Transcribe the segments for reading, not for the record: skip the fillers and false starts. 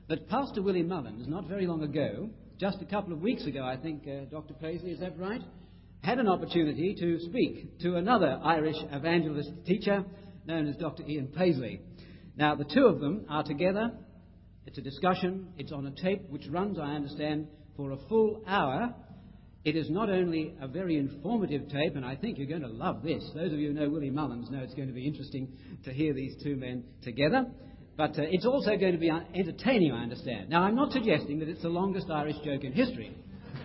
that Pastor Willie Mullins, not very long ago, just a couple of weeks ago, I think, Dr. Paisley, is that right? Had an opportunity to speak to another Irish evangelist teacher known as Dr. Ian Paisley. Now, the two of them are together. It's a discussion. It's on a tape which runs, I understand, for a full hour. It is not only a very informative tape, and I think you're going to love this. Those of you who know Willie Mullins know it's going to be interesting to hear these two men together. But it's also going to be entertaining, I understand. Now, I'm not suggesting that it's the longest Irish joke in history.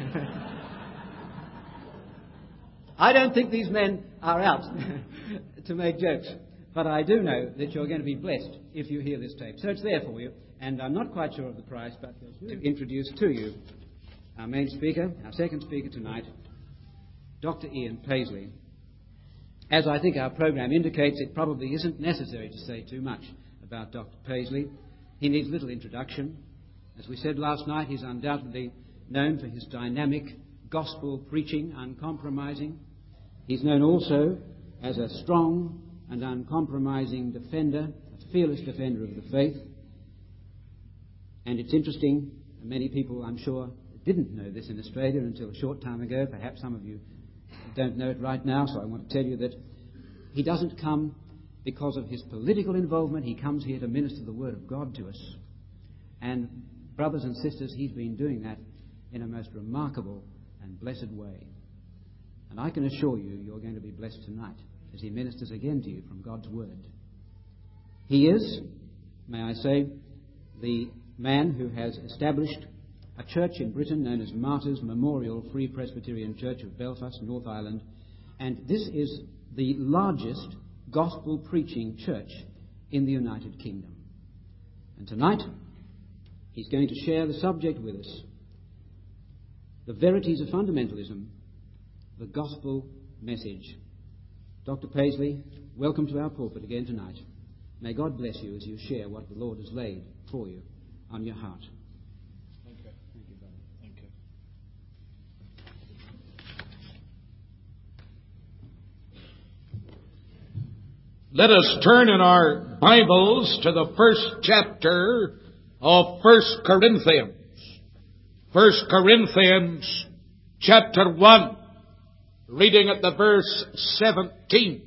I don't think these men are out to make jokes. But I do know that you're going to be blessed if you hear this tape. So it's there for you. And I'm not quite sure of the price, but to introduce to you our main speaker, our second speaker tonight, Dr. Ian Paisley. As I think our program indicates, it probably isn't necessary to say too much about Dr. Paisley. He needs little introduction. As we said last night, he's undoubtedly known for his dynamic gospel preaching, uncompromising. He's known also as a strong and uncompromising defender, a fearless defender of the faith. And it's interesting, many people, I'm sure, didn't know this in Australia until a short time ago. Perhaps some of you don't know it right now, so I want to tell you that he doesn't come because of his political involvement. He comes here to minister the Word of God to us. And brothers and sisters, he's been doing that in a most remarkable and blessed way. And I can assure you, you're going to be blessed tonight as he ministers again to you from God's Word. He is, may I say, the man who has established a church in Britain known as Martyrs Memorial Free Presbyterian Church of Belfast, North Ireland, and this is the largest gospel preaching church in the United Kingdom. And tonight, he's going to share the subject with us, the verities of fundamentalism, the gospel message. Dr. Paisley, welcome to our pulpit again tonight. May God bless you as you share what the Lord has laid for you on your heart. Thank you. Thank you, brother. Thank you. Let us turn in our Bibles to the first chapter of 1 Corinthians. 1 Corinthians chapter 1. Reading at the verse 17.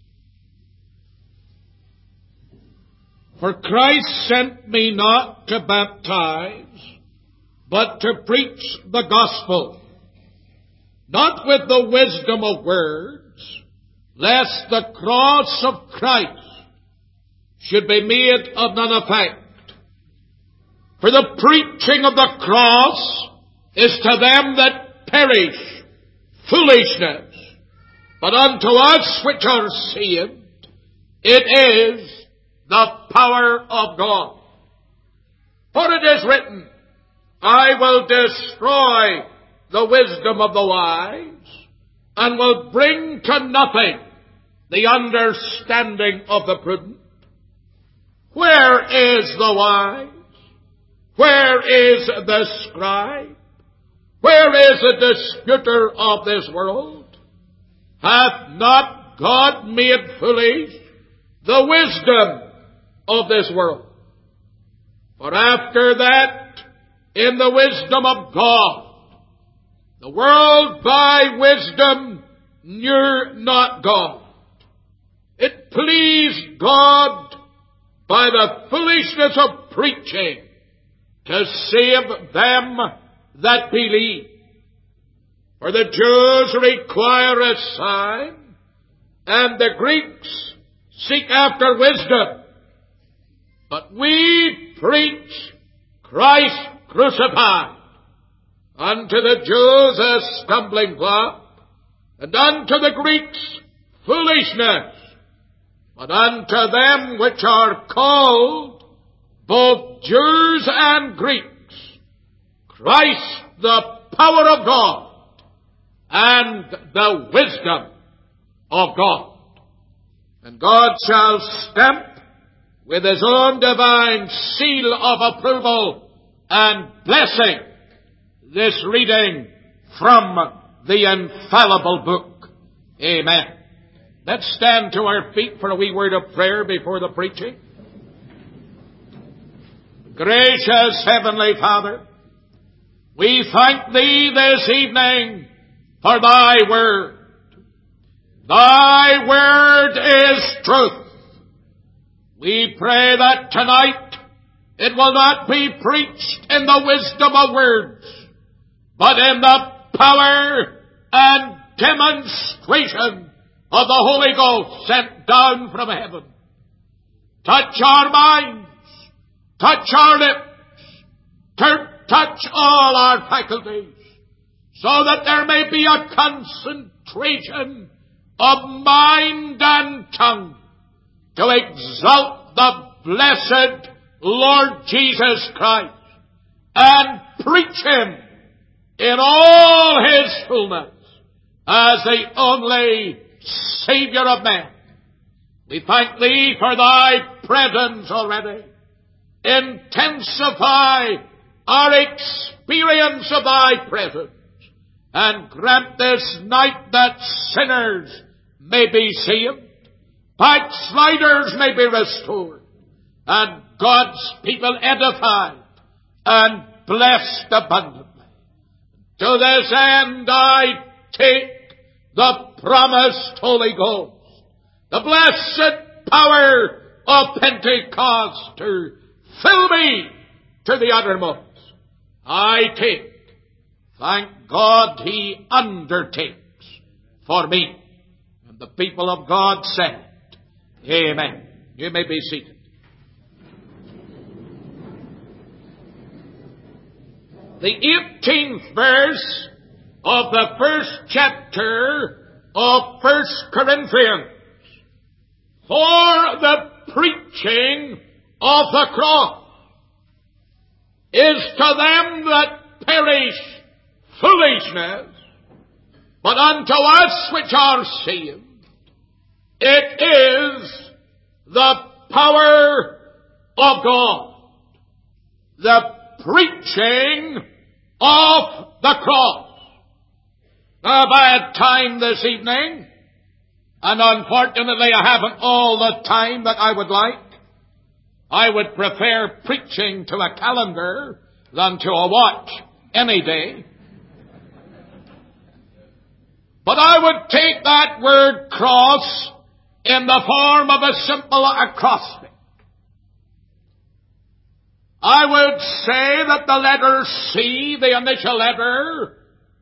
For Christ sent me not to baptize, but to preach the gospel, not with the wisdom of words, lest the cross of Christ should be made of none effect. For the preaching of the cross is to them that perish foolishness, but unto us which are saved, it is the power of God. For it is written, I will destroy the wisdom of the wise, and will bring to nothing the understanding of the prudent. Where is the wise? Where is the scribe? Where is the disputer of this world? Hath not God made foolish the wisdom of this world? For after that, in the wisdom of God, the world by wisdom knew not God. It pleased God by the foolishness of preaching to save them that believe. For the Jews require a sign, and the Greeks seek after wisdom. But we preach Christ crucified, unto the Jews a stumbling block, and unto the Greeks foolishness. But unto them which are called, both Jews and Greeks, Christ the power of God, and the wisdom of God. And God shall stamp with His own divine seal of approval and blessing this reading from the infallible book. Amen. Let's stand to our feet for a wee word of prayer before the preaching. Gracious Heavenly Father, we thank Thee this evening for Thy Word. Thy Word is truth. We pray that tonight it will not be preached in the wisdom of words, but in the power and demonstration of the Holy Ghost sent down from heaven. Touch our minds, touch our lips, touch all our faculties, so that there may be a concentration of mind and tongue to exalt the blessed Lord Jesus Christ and preach Him in all His fullness as the only Savior of men. We thank Thee for Thy presence already. Intensify our experience of Thy presence, and grant this night that sinners may be saved, backsliders may be restored, and God's people edified and blessed abundantly. To this end I take the promised Holy Ghost, the blessed power of Pentecost to fill me to the uttermost. I take. Thank God He undertakes for me. And the people of God said, Amen. You may be seated. The 18th verse of the first chapter of 1 Corinthians. For the preaching of the cross is to them that perish foolishness, but unto us which are saved, it is the power of God. The preaching of the cross. Now, if I had time this evening, and unfortunately I haven't all the time that I would like, I would prefer preaching to a calendar than to a watch any day. But I would take that word cross in the form of a simple acrostic. I would say that the letter C, the initial letter,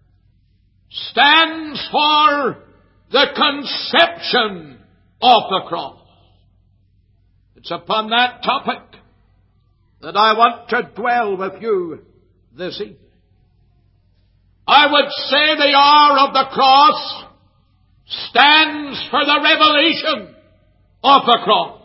stands for the conception of the cross. It's upon that topic that I want to dwell with you this evening. I would say the R of the cross stands for the revelation of the cross.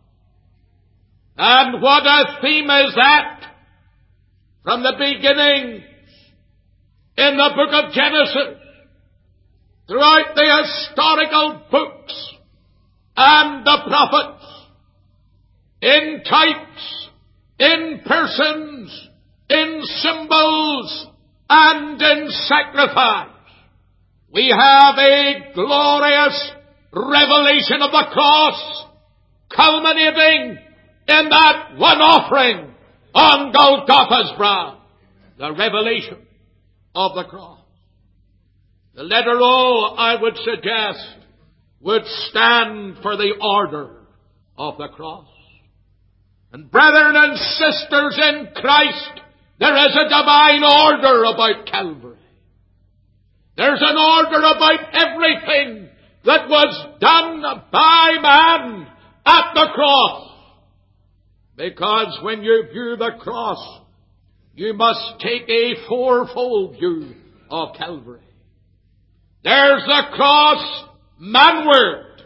And what a theme is that from the beginning in the book of Genesis, throughout the historical books and the prophets, in types, in persons, in symbols, and in sacrifice. We have a glorious revelation of the cross, culminating in that one offering on Golgotha's brow, the revelation of the cross. The letter O, I would suggest, would stand for the order of the cross. And brethren and sisters in Christ, there is a divine order about Calvary. There's an order about everything that was done by man at the cross. Because when you view the cross, you must take a fourfold view of Calvary. There's the cross manward.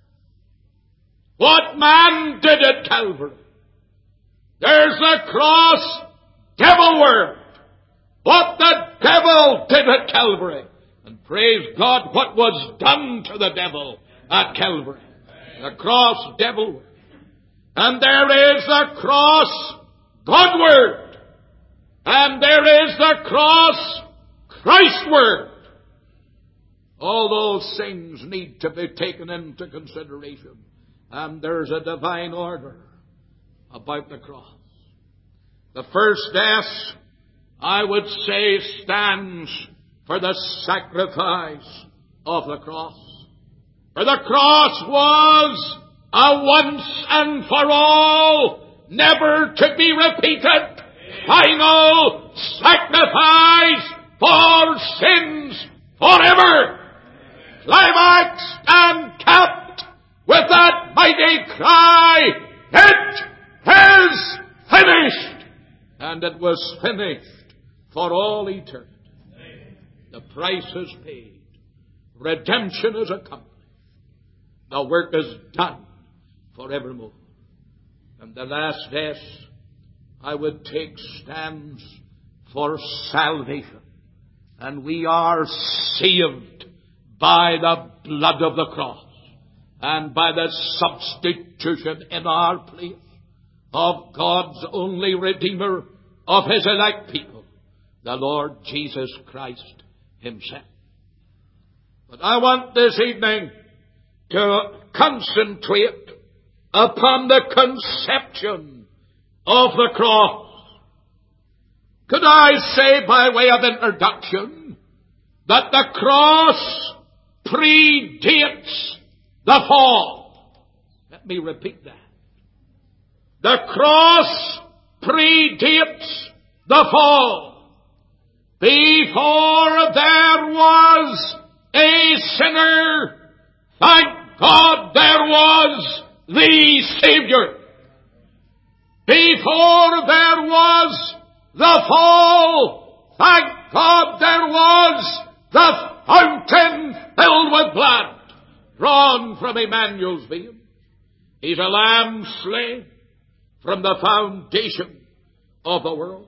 What man did at Calvary? There's the cross devilward. What the devil did at Calvary. And praise God, what was done to the devil at Calvary. The cross devilward. And there is the cross Godward. And there is the cross Christward. All those things need to be taken into consideration. And there's a divine order about the cross. The first S, I would say, stands for the sacrifice of the cross. For the cross was a once and for all, never to be repeated, final sacrifice for sins forever. Climaxed and capped with that mighty cry, "It is finished!" And it was finished for all eternity. The price is paid. Redemption is accomplished. The work is done forevermore. And the last S, I would take, stands for salvation. And we are saved by the blood of the cross and by the substitution in our place of God's only Redeemer of His elect people, the Lord Jesus Christ Himself. But I want this evening to concentrate upon the conception of the cross. Could I say, by way of introduction, that the cross predates the fall? Let me repeat that. The cross predates the fall. Before there was a sinner, thank God there was the Savior. Before there was the fall, thank God there was the fountain filled with blood drawn from Emmanuel's vein. He's a lamb slain from the foundation of the world.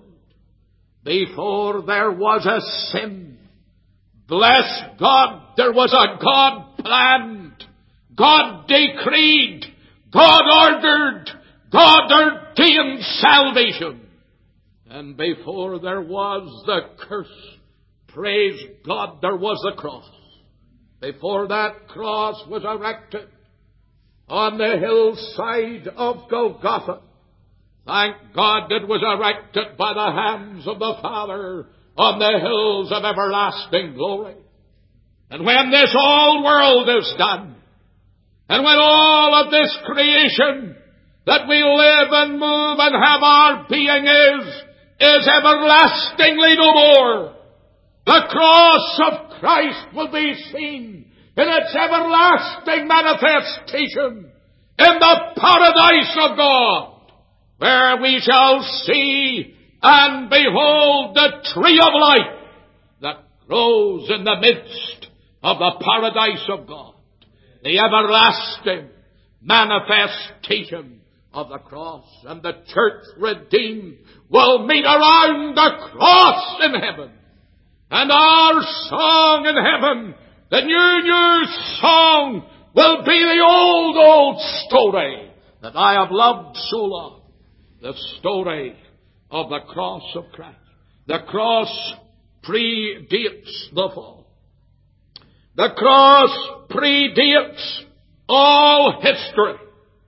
Before there was a sin, bless God, there was a God planned, God decreed, God ordered, God ordained salvation. And before there was the curse, praise God, there was the cross. Before that cross was erected on the hillside of Golgotha, thank God it was erected by the hands of the Father on the hills of everlasting glory. And when this whole world is done, and when all of this creation that we live and move and have our being is everlastingly no more, the cross of Christ will be seen in its everlasting manifestation in the paradise of God, where we shall see and behold the tree of life that grows in the midst of the paradise of God. The everlasting manifestation of the cross. And the church redeemed will meet around the cross in heaven. And our song in heaven, the new song, will be the old story that I have loved so long. The story of the cross of Christ. The cross predates the fall. The cross predates all history.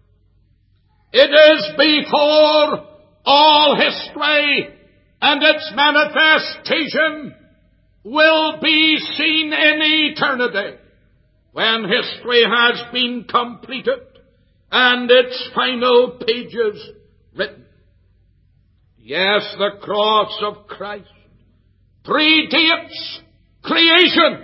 It is before all history, and its manifestation will be seen in eternity, when history has been completed and its final pages written. Yes, the cross of Christ predates creation.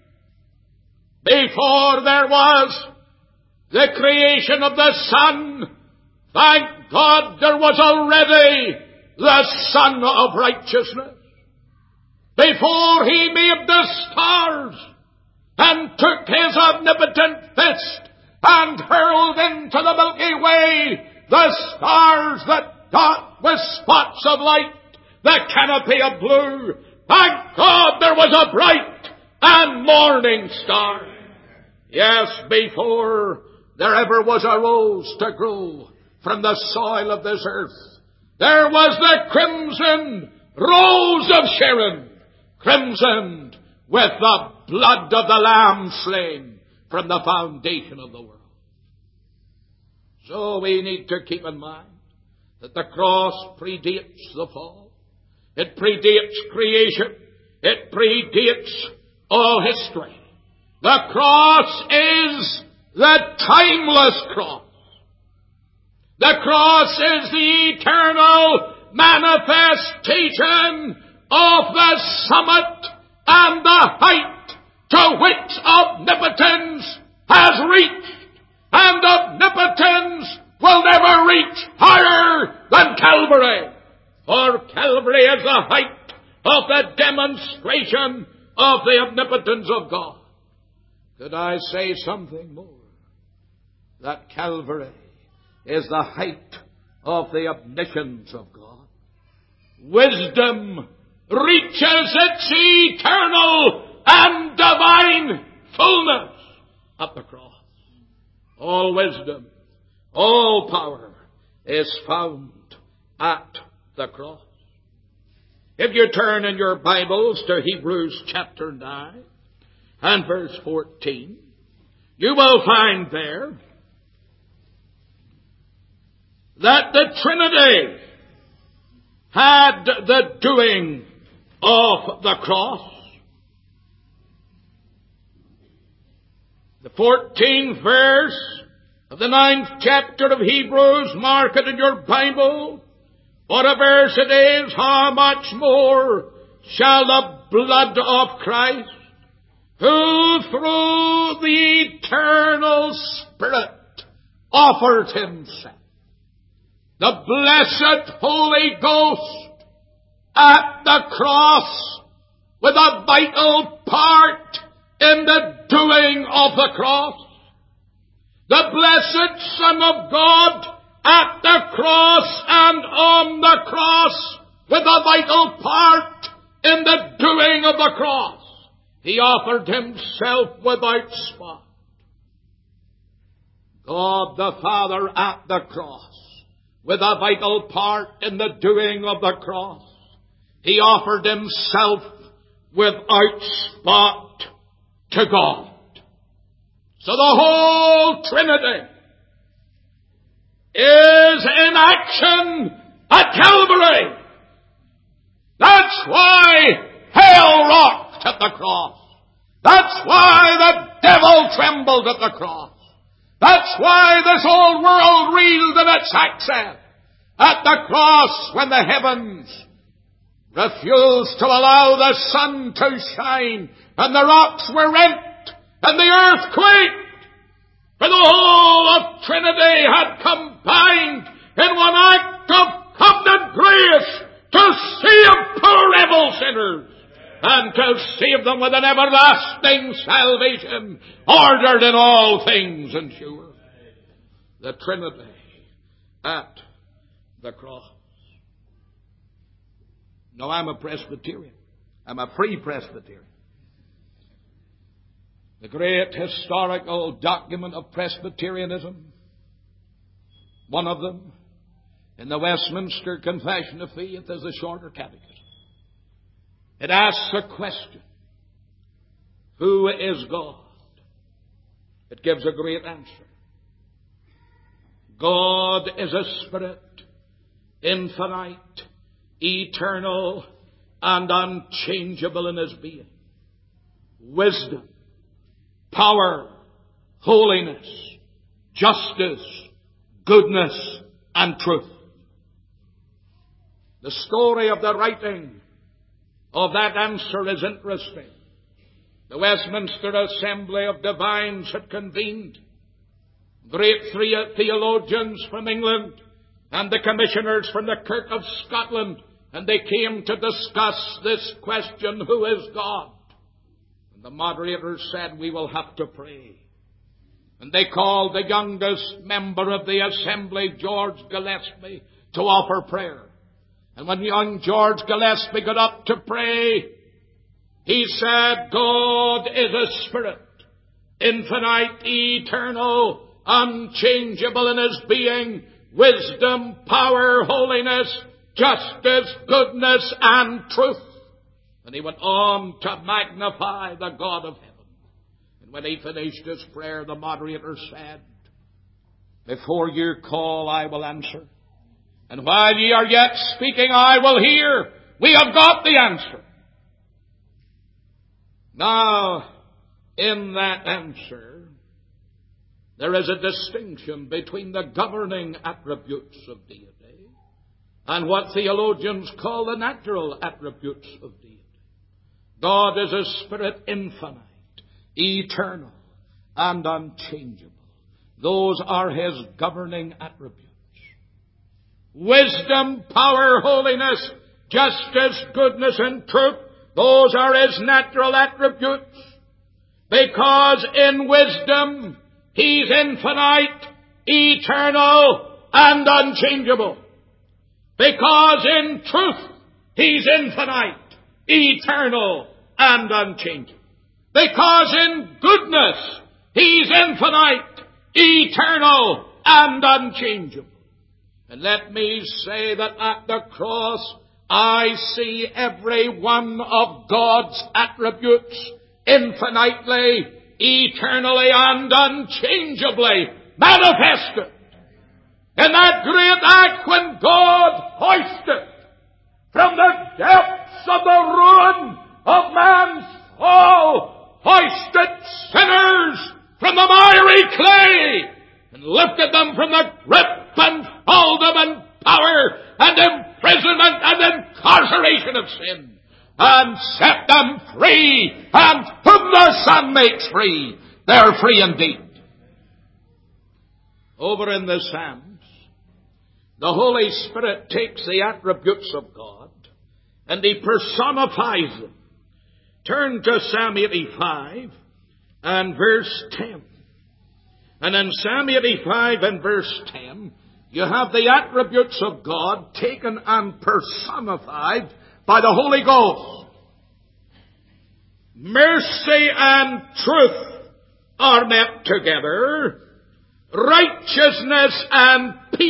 Before there was the creation of the sun, thank God there was already the Son of Righteousness. Before He made the stars and took His omnipotent fist and hurled into the Milky Way the stars that dot with spots of light, the canopy of blue, thank God there was a bright and morning star. Yes, before there ever was a rose to grow from the soil of this earth, there was the crimson rose of Sharon, crimsoned with the blood of the Lamb slain from the foundation of the world. So we need to keep in mind that the cross predates the fall. It predates creation. It predates all history. The cross is the timeless cross. The cross is the eternal manifestation of the summit and the height to which omnipotence has reached. And omnipotence will never reach higher than Calvary. For Calvary is the height of the demonstration of the omnipotence of God. Could I say something more? That Calvary is the height of the omniscience of God. Wisdom reaches its eternal and divine fullness at the cross. All wisdom, all power is found at the cross. If you turn in your Bibles to Hebrews chapter 9 and verse 14, you will find there that the Trinity had the doing of the cross. The 14th verse of the 9th chapter of Hebrews, mark it in your Bible. What a verse it is! How much more shall the blood of Christ, who through the eternal Spirit offered himself, the blessed Holy Ghost at the cross, with a vital part in the doing of the cross, the blessed Son of God at the cross and on the cross, with a vital part in the doing of the cross, he offered himself without spot. God the Father at the cross, with a vital part in the doing of the cross, he offered himself without spot to God. So the whole Trinity is in action at Calvary. That's why hell rocked at the cross. That's why the devil trembled at the cross. That's why this old world reeled in its access at the cross, when the heavens refused to allow the sun to shine, and the rocks were rent, and the earth quaked. For the whole of Trinity had combined in one act of covenant grace to save poor rebel sinners, and to save them with an everlasting salvation, ordered in all things and sure. The Trinity at the cross. No, I'm a Presbyterian. I'm a free Presbyterian. The great historical document of Presbyterianism, one of them, in the Westminster Confession of Faith, is the Shorter Catechism. It asks a question: who is God? It gives a great answer. God is a spirit, infinite, eternal, and unchangeable in his being. Wisdom, power, holiness, justice, goodness, and truth. The story of the writing of that answer is interesting. The Westminster Assembly of Divines had convened. Great theologians from England and the commissioners from the Kirk of Scotland, and they came to discuss this question: who is God? And the moderator said, we will have to pray. And they called the youngest member of the assembly, George Gillespie, to offer prayer. And when young George Gillespie got up to pray, he said, God is a spirit, infinite, eternal, unchangeable in his being, wisdom, power, holiness, justice, goodness, and truth. And he went on to magnify the God of heaven. And when he finished his prayer, the moderator said, before you call, I will answer. And while ye are yet speaking, I will hear. We have got the answer. Now, in that answer, there is a distinction between the governing attributes of deity and what theologians call the natural attributes of deity. God is a spirit infinite, eternal, and unchangeable. Those are His governing attributes. Wisdom, power, holiness, justice, goodness, and truth, those are His natural attributes. Because in wisdom, He's infinite, eternal, and unchangeable. Because in truth, He's infinite, eternal, and unchangeable. Because in goodness, He's infinite, eternal, and unchangeable. And let me say that at the cross, I see every one of God's attributes infinitely, eternally, and unchangeably manifested. In that great act when God hoisted from the depths of the ruin of man's fall, hoisted sinners from the miry clay and lifted them from the grip and hold them in power and imprisonment and incarceration of sin, and set them free, and whom the Son makes free, they're free indeed. Over in the Psalms, the Holy Spirit takes the attributes of God and He personifies them. Turn to Psalm 85 and verse 10. And in Psalm 85 and verse 10, you have the attributes of God taken and personified by the Holy Ghost. Mercy and truth are met together. Righteousness and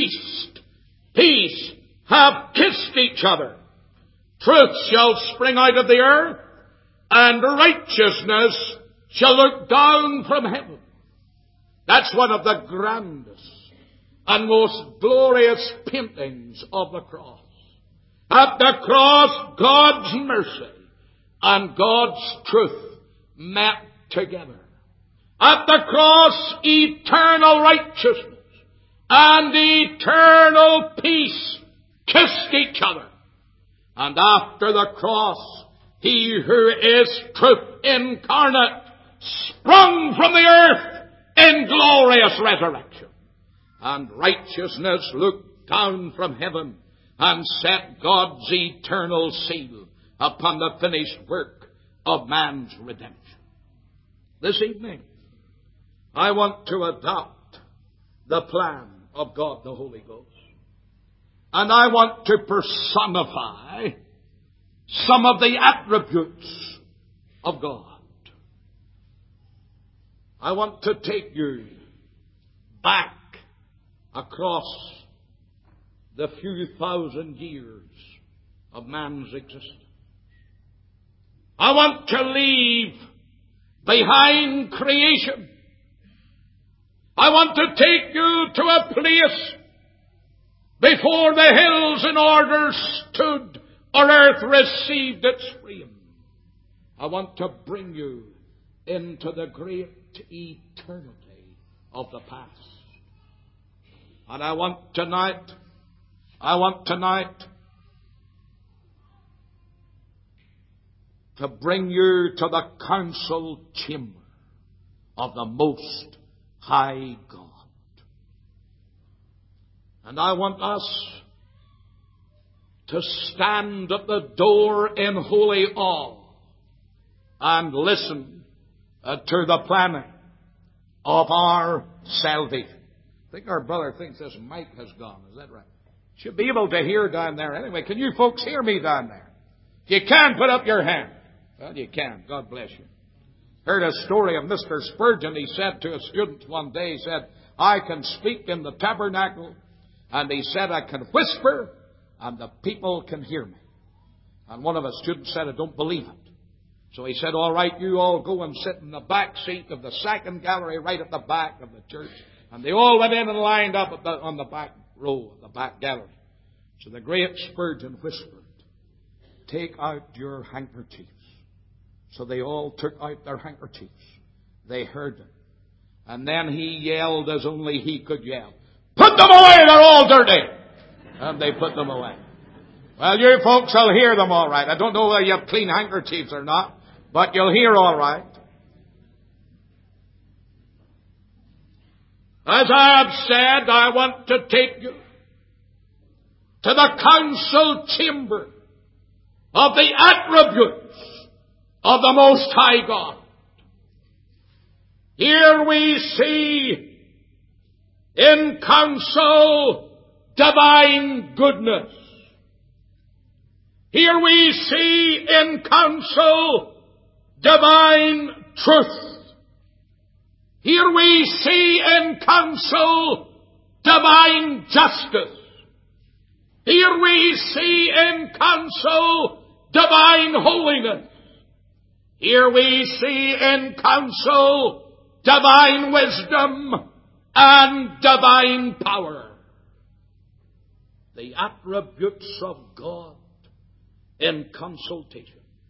peace have kissed each other. Truth shall spring out of the earth, and righteousness shall look down from heaven. That's one of the grandest and most glorious paintings of the cross. At the cross, God's mercy and God's truth met together. At the cross, eternal righteousness and eternal peace kissed each other. And after the cross, He who is truth incarnate sprung from the earth in glorious resurrection. And righteousness looked down from heaven and set God's eternal seal upon the finished work of man's redemption. This evening, I want to adopt the plan of God the Holy Ghost. And I want to personify some of the attributes of God. I want to take you back across the few thousand years of man's existence. I want to leave behind creation. I want to take you to a place before the hills in order stood or earth received its freedom. I want to bring you into the great eternity of the past. And I want tonight to bring you to the council chamber of the Most High God. And I want us to stand at the door in holy awe and listen to the planning of our salvation. I think our brother thinks this mic has gone. Is that right? Should be able to hear down there. Anyway, can you folks hear me down there? If you can, put up your hand. Well, you can. God bless you. Heard a story of Mr. Spurgeon. He said to a student one day, he said, I can speak in the tabernacle, and he said, I can whisper, and the people can hear me. And one of his students said, I don't believe it. So he said, all right, you all go and sit in the back seat of the second gallery right at the back of the church. And they all went in and lined up on the back row of the back gallery. So the great Spurgeon whispered, "Take out your handkerchiefs." So they all took out their handkerchiefs. They heard him. And then he yelled as only he could yell, "Put them away, they're all dirty!" And they put them away. Well, you folks will hear them all right. I don't know whether you have clean handkerchiefs or not, but you'll hear all right. As I have said, I want to take you to the council chamber of the attributes of the Most High God. Here we see in council divine goodness. Here we see in council divine truth. Here we see in council divine justice. Here we see in council divine holiness. Here we see in council divine wisdom and divine power. The attributes of God in consultation.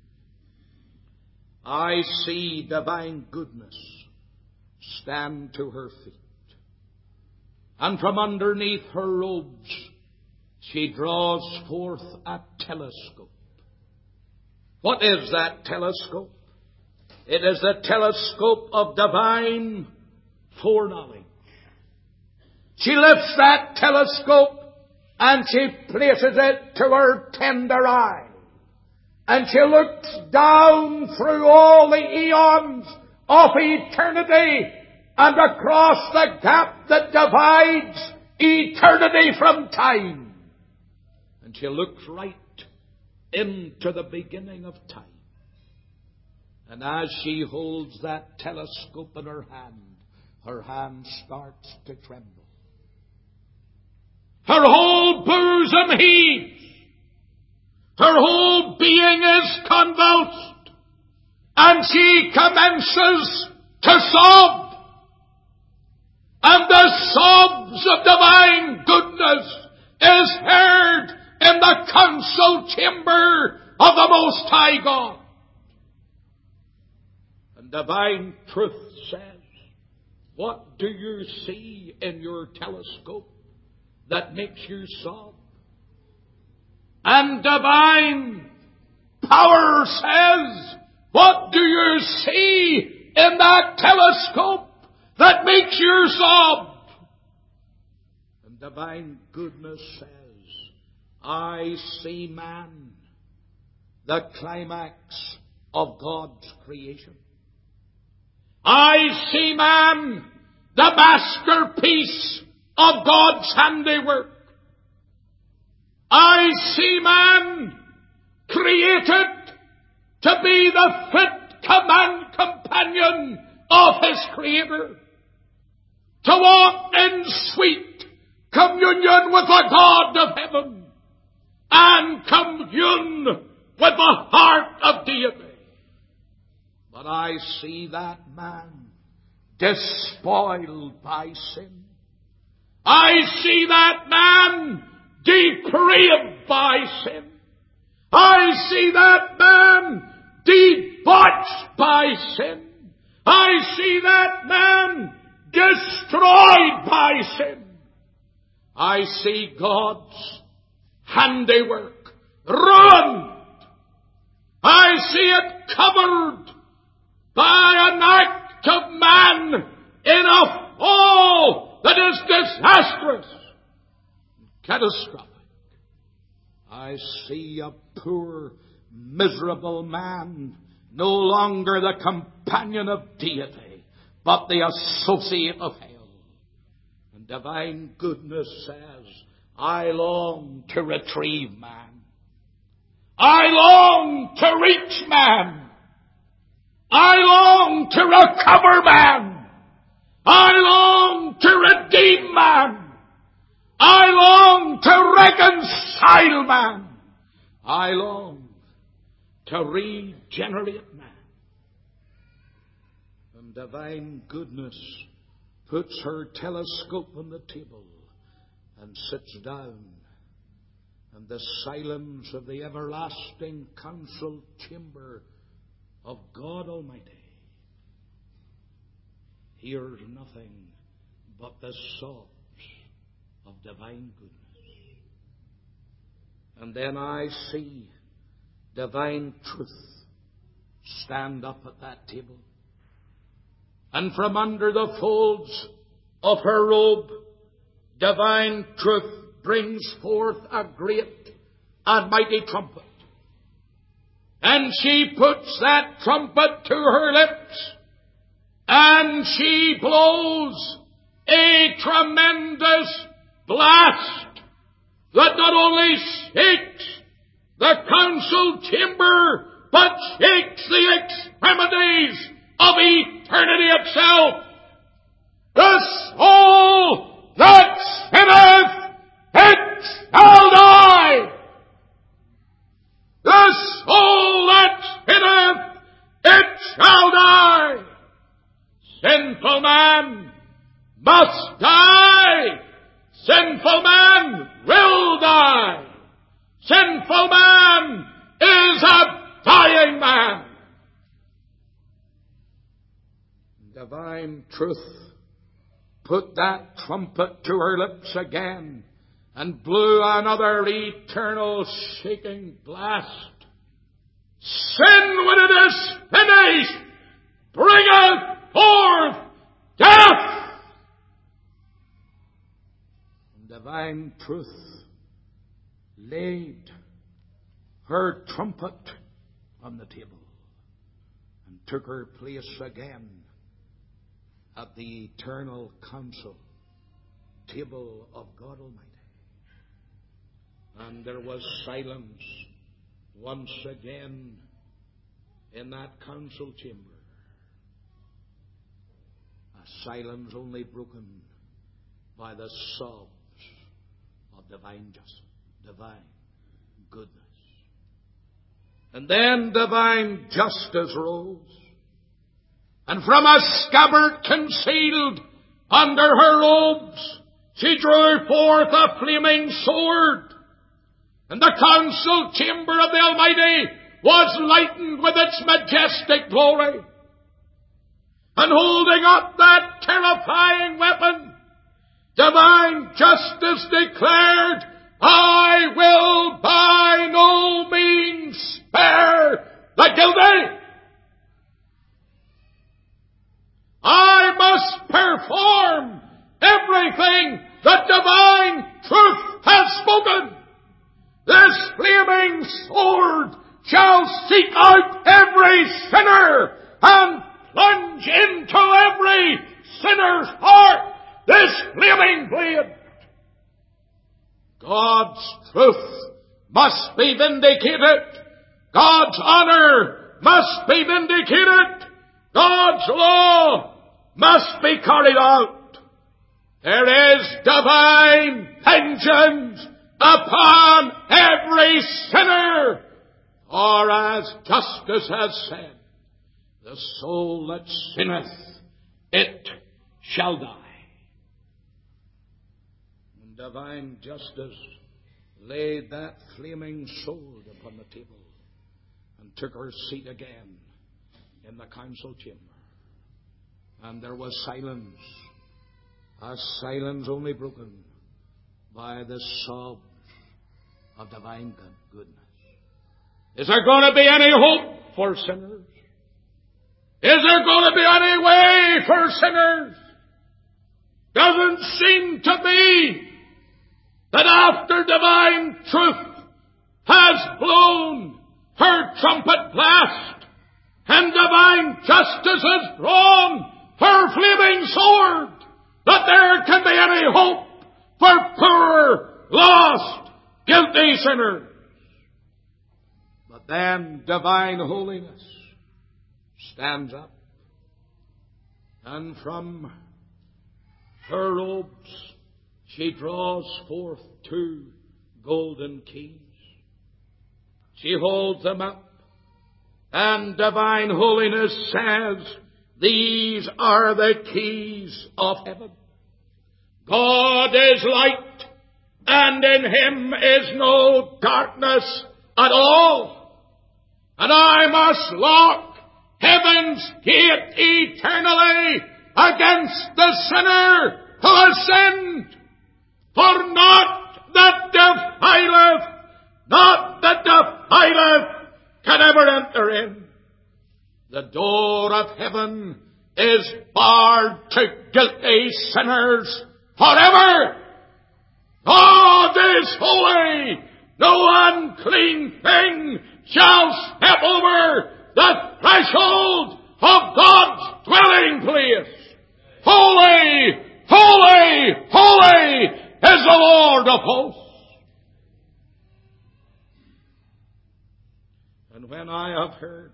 I see divine goodness stand to her feet. And from underneath her robes she draws forth a telescope. What is that telescope? It is the telescope of divine foreknowledge. She lifts that telescope and she places it to her tender eye. And she looks down through all the eons of eternity and across the gap that divides eternity from time. And she looks right into the beginning of time. And as she holds that telescope in her hand starts to tremble. Her whole bosom heaves. Her whole being is convulsed. And she commences to sob. And the sobs of divine goodness is heard in the council chamber of the Most High God. And divine truth says, what do you see in your telescope that makes you sob? And divine power says, what do you see in that telescope that makes you sob? And divine goodness says, I see man, the climax of God's creation. I see man, the masterpiece of God's handiwork. I see man created to be the fit companion of his Creator, to walk in sweet communion with the God of heaven and commune with the heart of deity. But I see that man despoiled by sin. I see that man depraved by sin. I see that man debauched by sin. I see that man destroyed by sin. I see God's handiwork ruined. I see it covered by an act of man in a fall that is disastrous, catastrophic. I see a poor, miserable man, no longer the companion of deity, but the associate of hell. And divine goodness says, I long to retrieve man. I long to reach man. I long to recover man. I long to redeem man. I long to reconcile man. I long to regenerate man. And divine goodness puts her telescope on the table and sits down and the silence of the everlasting council chamber of God Almighty hears nothing but the sobs of divine goodness. And then I see divine truth stand up at that table. And from under the folds of her robe, divine truth brings forth a great and mighty trumpet. And she puts that trumpet to her lips, and she blows a tremendous blast that not only shakes the council chamber, but shakes the extremities of eternity itself. The soul that sinneth, it shall die. The soul that sinneth, it shall die. Sinful man must die. Sinful man will die. Sinful man is a dying man. Divine truth put that trumpet to her lips again and blew another eternal shaking blast. Sin, when it is finished, bringeth forth death. And divine truth laid her trumpet on the table and took her place again at the eternal council table of God Almighty. And there was silence once again in that council chamber. A silence only broken by the sobs of divine justice, divine goodness. And then divine justice rose, and from a scabbard concealed under her robes, she drew forth a flaming sword. And the council chamber of the Almighty was lightened with its majestic glory. And holding up that terrifying weapon, divine justice declared, I will by no means spare the guilty. I must perform everything that divine truth has spoken. This flaming sword shall seek out every sinner and plunge into every sinner's heart this flaming blade. God's truth must be vindicated. God's honor must be vindicated. God's law must be carried out. There is divine vengeance upon every sinner. For as justice has said, the soul that sinneth, it shall die. And divine justice laid that flaming sword upon the table and took her seat again in the council chamber. And there was silence, a silence only broken by the sobs of divine goodness. Is there going to be any hope for sinners? Is there going to be any way for sinners? Doesn't seem to be that after divine truth has blown her trumpet blast and divine justice has drawn her flaming sword, that there can be any hope for poor, lost, guilty sinners. But then divine holiness stands up, and from her robes she draws forth 2 golden keys. She holds them up, and divine holiness says, these are the keys of heaven. God is light. and in Him is no darkness at all. And I must lock heaven's gate eternally against the sinner who has sinned. For not that defileth can ever enter in. The door of heaven is barred to guilty sinners forever. God is holy. No unclean thing shall step over the threshold of God's dwelling place. Holy, holy, holy is the Lord of hosts. And when I have heard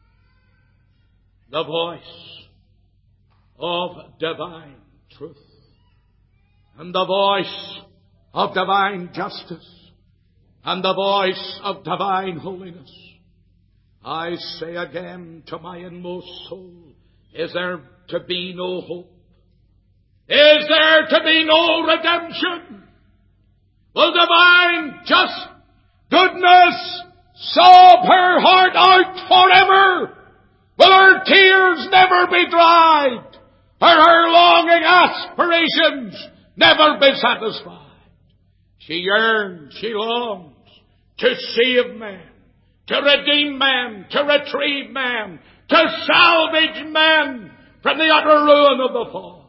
the voice of divine truth and the voice of divine justice and the voice of divine holiness, I say again to my inmost soul, is there to be no hope? Is there to be no redemption? Will divine just goodness sob her heart out forever? Will her tears never be dried? Or her longing aspirations never be satisfied? She yearns, she longs to save man, to redeem man, to retrieve man, to salvage man from the utter ruin of the fall.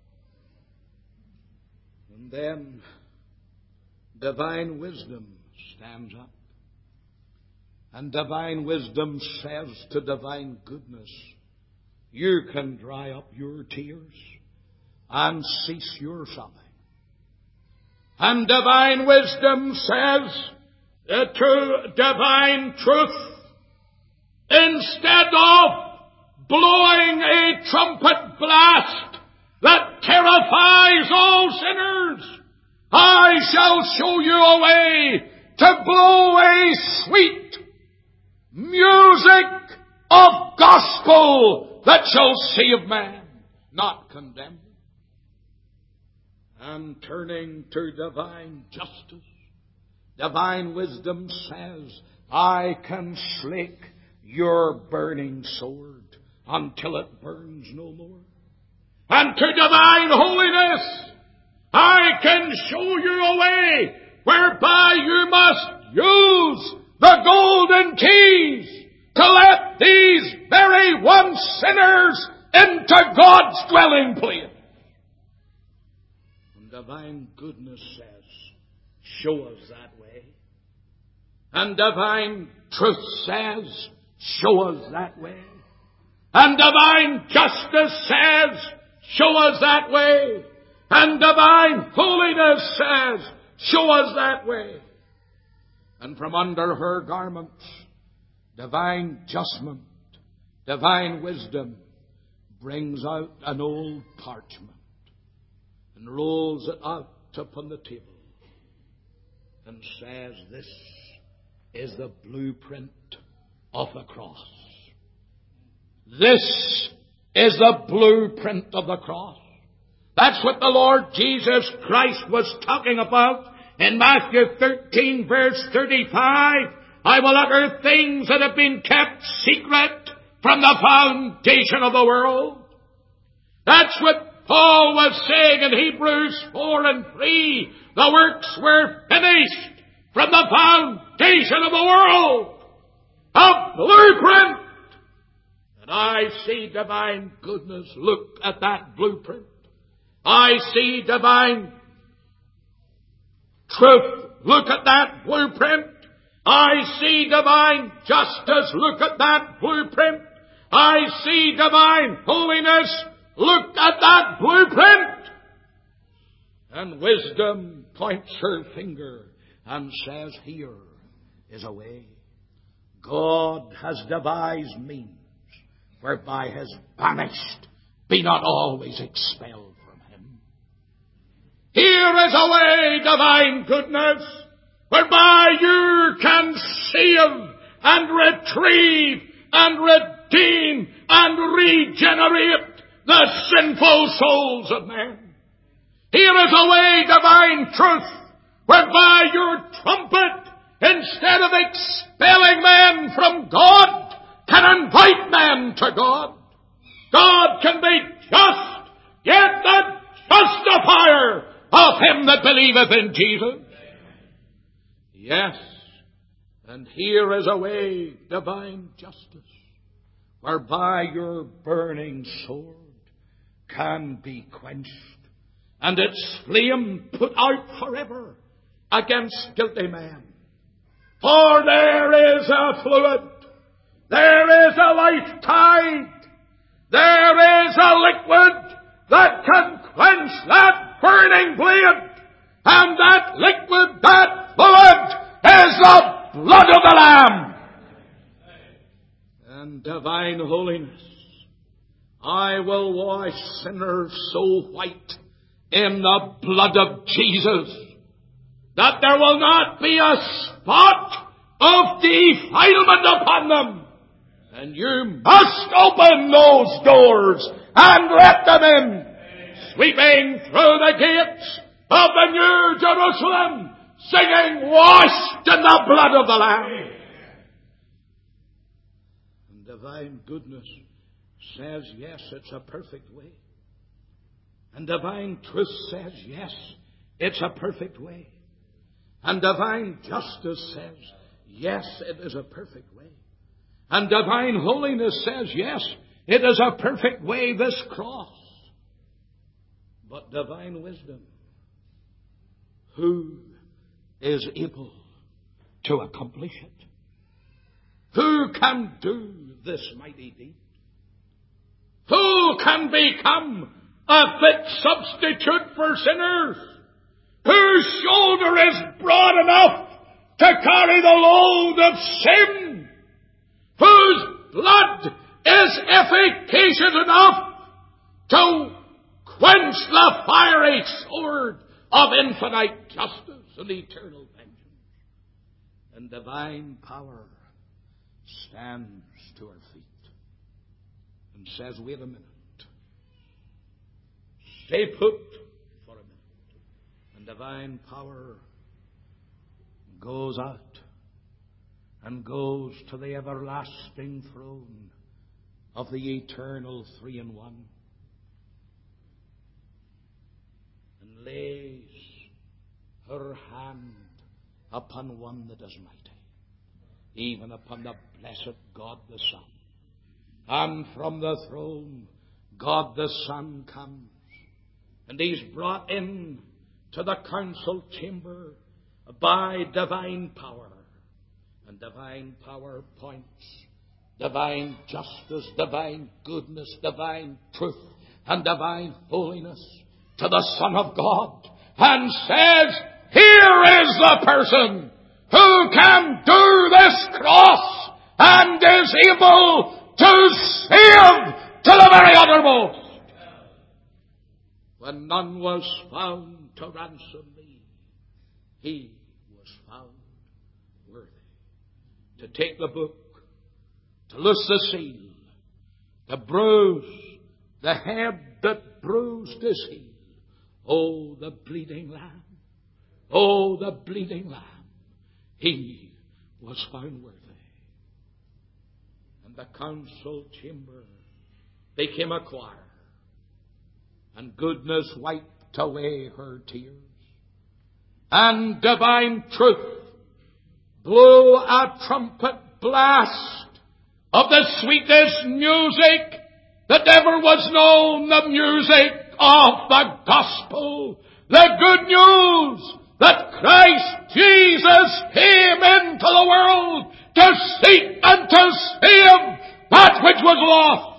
And then divine wisdom stands up. And divine wisdom says to divine goodness, you can dry up your tears and cease your sobbing. And divine wisdom says to divine truth, instead of blowing a trumpet blast that terrifies all sinners, I shall show you a way to blow a sweet music of gospel that shall save man, not condemn him. And turning to divine justice, divine wisdom says, I can slake your burning sword until it burns no more. And to divine holiness, I can show you a way whereby you must use the golden keys to let these very once sinners into God's dwelling place. And divine goodness says, show us that way. And divine truth says, show us that way. And divine justice says, show us that way. And divine holiness says, show us that way. And from under her garments, divine judgment, divine wisdom brings out an old parchment and rolls it out upon the table and says, this is the blueprint of the cross. This is the blueprint of the cross. That's what the Lord Jesus Christ was talking about in Matthew 13 verse 35. I will utter things that have been kept secret from the foundation of the world. That's what Paul was saying in Hebrews 4 and 3. The works were finished from the foundation of the world. A blueprint. And I see divine goodness. Look at that blueprint. I see divine truth. Look at that blueprint. I see divine justice. Look at that blueprint. I see divine holiness. Look at that blueprint. And wisdom points her finger and says, here is a way. God has devised means whereby his banished be not always expelled from him. Here is a way, divine goodness, whereby you can save and retrieve and redeem and regenerate the sinful souls of men. Here is a way, divine truth, whereby your trumpet, instead of expelling men from God, can invite men to God. God can be just, yet the justifier of him that believeth in Jesus. Yes, and here is a way, divine justice, whereby your burning sword can be quenched, and its flame put out forever against guilty men. For there is a fluid, there is a life tide, there is a liquid that can quench that burning blade, and that liquid, that fluid, is the blood of the Lamb. And divine holiness, I will wash sinners so white in the blood of Jesus that there will not be a spot of defilement upon them. And you must open those doors and let them in, sweeping through the gates of the New Jerusalem, singing, washed in the blood of the Lamb. And divine goodness says, yes, it's a perfect way. And divine truth says, yes, it's a perfect way. And divine justice says, yes, it is a perfect way. And divine holiness says, yes, it is a perfect way, this cross. But divine wisdom, who is able to accomplish it? Who can do this mighty deed? Who can become a fit substitute for sinners? Whose shoulder is broad enough to carry the load of sin? Whose blood is efficacious enough to quench the fiery sword of infinite justice and eternal vengeance? And divine power stands to her feet and says, wait a minute. Stay put for a minute. And divine power goes out and goes to the everlasting throne of the eternal Three-in-One and lays her hand upon one that is mighty, even upon the blessed God the Son. And from the throne God the Son comes, and he's brought in to the council chamber by divine power. And divine power points divine justice, divine goodness, divine truth, and divine holiness to the Son of God, and says, here is the person who can do this cross and is able to save to the very uttermost. When none was found to ransom me, he was found worthy to take the book, to loose the seal, to bruise the head that bruised his heel. Oh, the bleeding Lamb. Oh, the bleeding Lamb. He was found worthy. And the council chamber became a choir, and goodness wiped away her tears, and divine truth blew a trumpet blast of the sweetest music that ever was known, the music of the gospel, the good news that Christ Jesus came into the world to seek and to save that which was lost.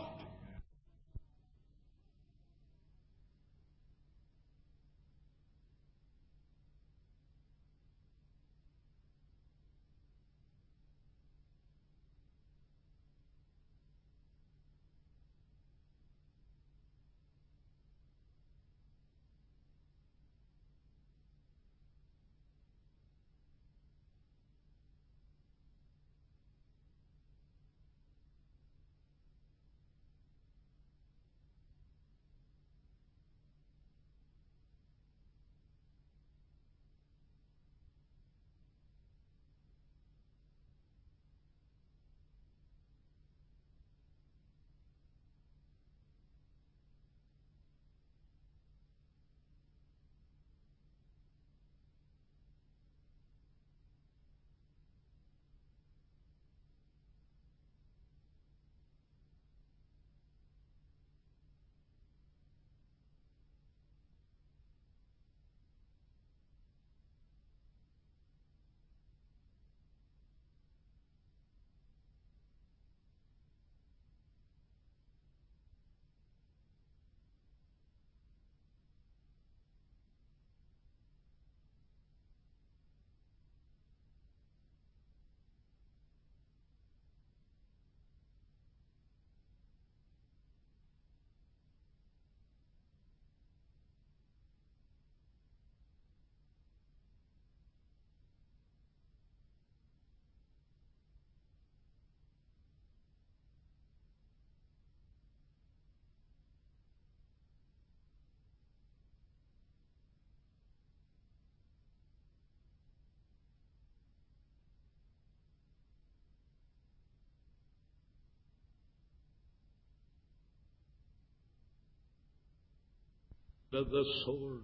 of the sword.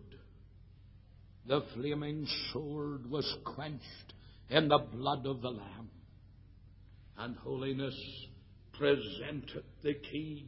The flaming sword was quenched in the blood of the Lamb. And holiness presented the keys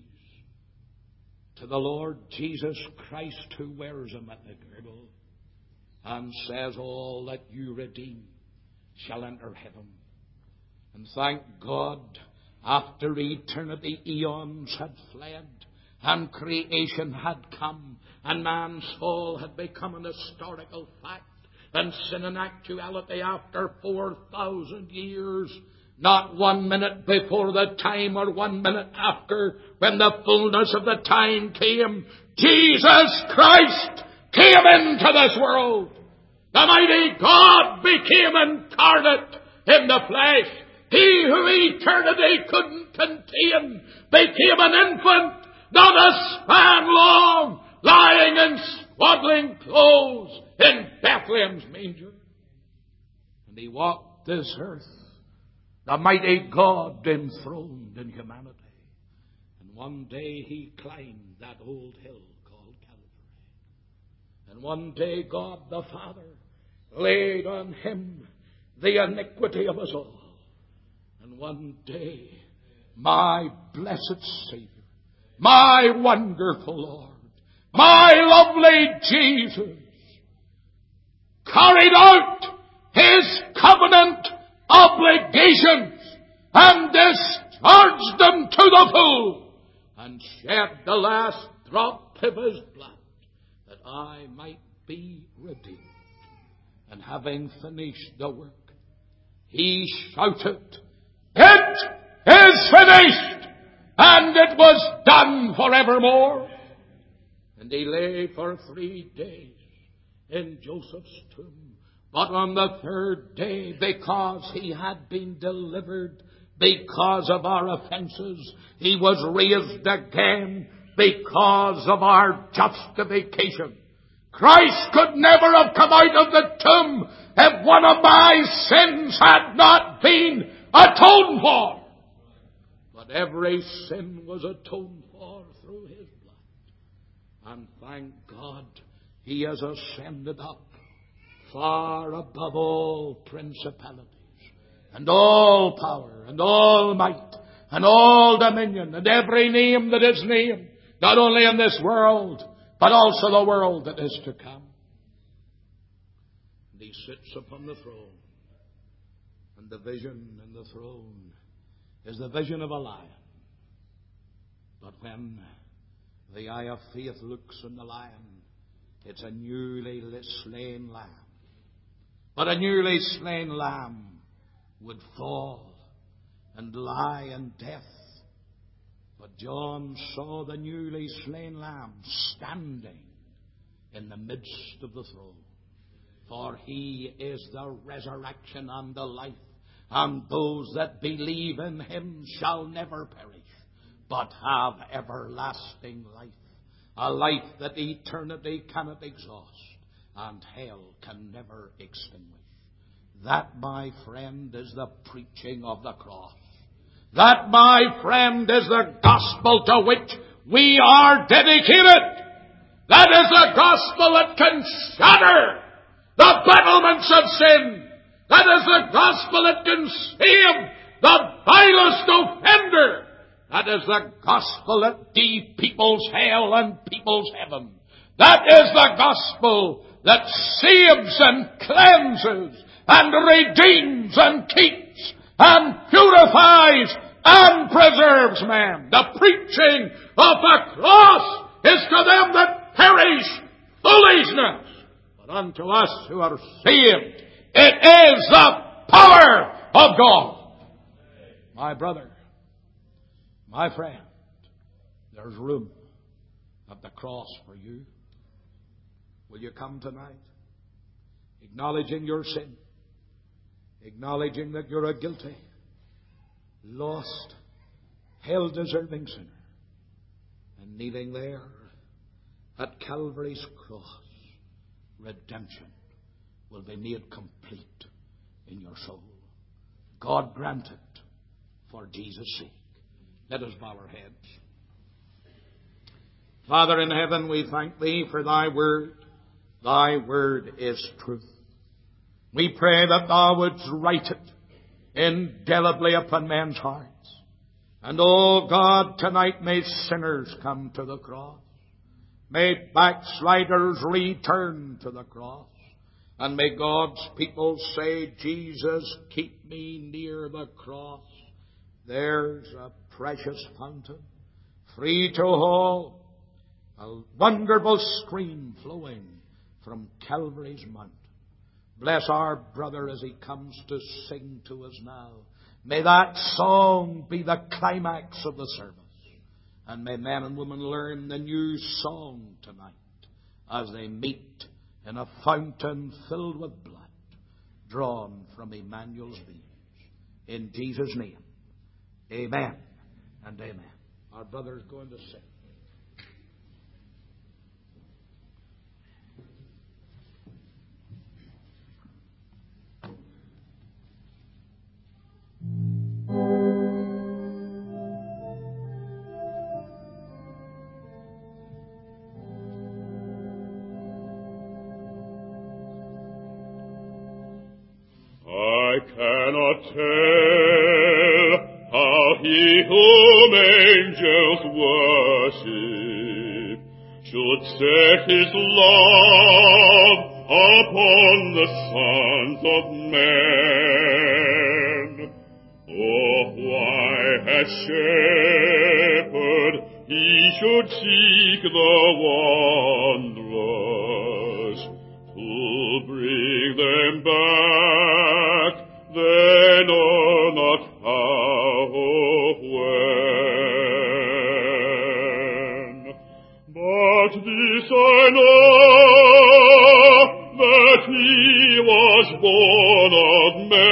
to the Lord Jesus Christ, who wears them at the girdle, and says, all that you redeem shall enter heaven. And thank God, after eternity, eons had fled, and creation had come, and man's fall had become an historical fact, and sin and actuality after 4,000 years, not 1 minute before the time or 1 minute after, when the fullness of the time came, Jesus Christ came into this world. The mighty God became incarnate in the flesh. He who eternity couldn't contain became an infant, not a span long, lying in swaddling clothes in Bethlehem's manger. And he walked this earth, the mighty God enthroned in humanity. And one day he climbed that old hill called Calvary. And one day God the Father laid on him the iniquity of us all. And one day my blessed Savior, my wonderful Lord, my lovely Jesus, carried out his covenant obligations and discharged them to the full, and shed the last drop of his blood, that I might be redeemed. And having finished the work, he shouted, "It is finished!" And it was done forevermore. And he lay for 3 days in Joseph's tomb. But on the 3rd day, because he had been delivered because of our offenses, he was raised again because of our justification. Christ could never have come out of the tomb if one of my sins had not been atoned for. But every sin was atoned for through his blood. And thank God, he has ascended up far above all principalities, and all power, and all might, and all dominion, and every name that is named, not only in this world, but also the world that is to come. And he sits upon the throne, and the vision in the throne is the vision of a lion. But when the eye of faith looks on the lion, it's a newly slain lamb. But a newly slain lamb would fall and lie in death. But John saw the newly slain lamb standing in the midst of the throne. For he is the resurrection and the life, and those that believe in him shall never perish, but have everlasting life. A life that eternity cannot exhaust, and hell can never extinguish. That, my friend, is the preaching of the cross. That, my friend, is the gospel to which we are dedicated. That is the gospel that can shatter the battlements of sin. That is the gospel that can save the vilest offender. That is the gospel that de-peoples hell and peoples heaven. That is the gospel that saves and cleanses and redeems and keeps and purifies and preserves man. The preaching of the cross is to them that perish foolishness, but unto us who are saved, it is the power of God. My brother, my friend, there's room at the cross for you. Will you come tonight, acknowledging your sin, acknowledging that you're a guilty, lost, hell-deserving sinner, and kneeling there at Calvary's cross, redemption will be made complete in your soul. God grant it for Jesus' sake. Let us bow our heads. Father in heaven, we thank Thee for Thy word. Thy word is truth. We pray that Thou wouldst write it indelibly upon men's hearts. And, oh God, tonight may sinners come to the cross. May backsliders return to the cross. And may God's people say, Jesus, keep me near the cross. There's a precious fountain, free to all, a wonderful stream flowing from Calvary's Mount. Bless our brother as he comes to sing to us now. May that song be the climax of the service. And may men and women learn the new song tonight as they meet in a fountain filled with blood, drawn from Emmanuel's veins. In Jesus' name, amen and amen. Our brother is going to sing. I cannot tell how he whom angels worship should set his love upon the sons of men. Oh, why as shepherd he should seek the wanderers to bring them back, they know not how or when. But this I know, that he was born of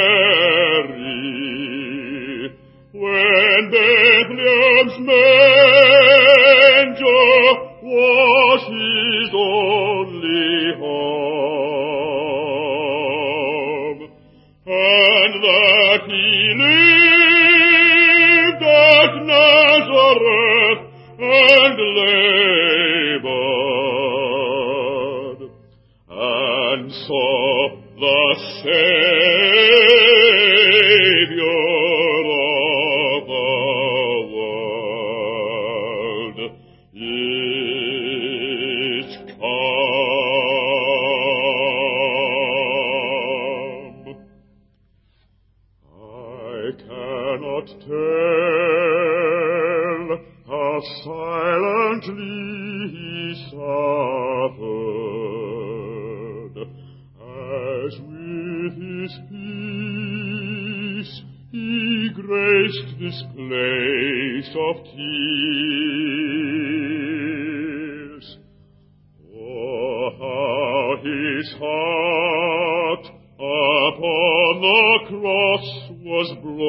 Mary, when Bethlehem's manger was his only home, and that he lived at Nazareth and labored, and saw the Savior of the world is come. I cannot tell how silently he suffered, as with his peace he graced this place of tears. Oh, how his heart upon the cross was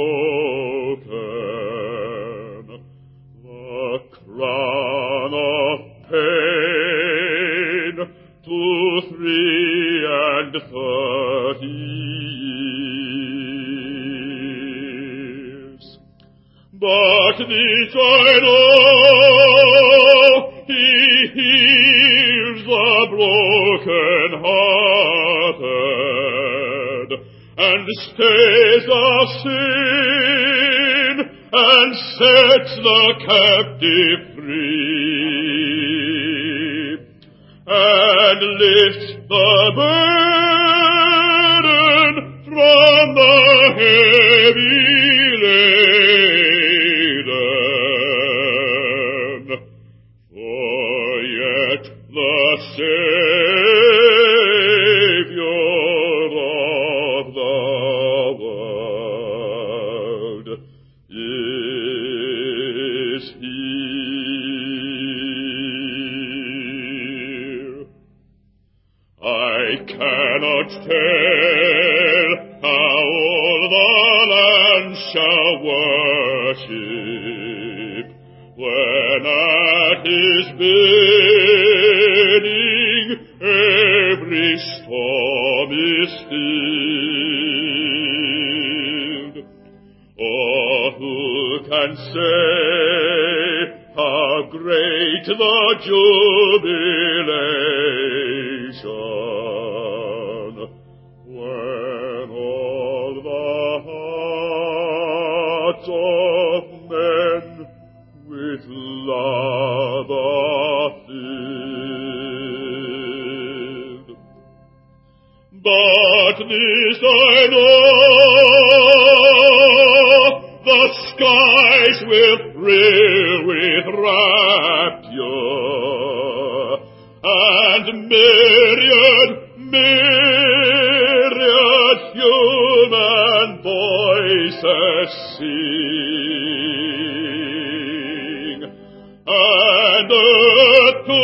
broken, the crown of pain to 33 years. But this I know, he heals the broken-hearted, and stays our sin, and sets the captive free, and lifts the burden from the heavy laden. For yet the Savior of the world is here. I cannot tell how all the land shall worship, when at his bidding every storm is stilled. Oh, who can say how great the jubilation, when all the hearts of men with love are filled. But this I know, the skies will thrill with rapture, and myriad human voices sing, and earth to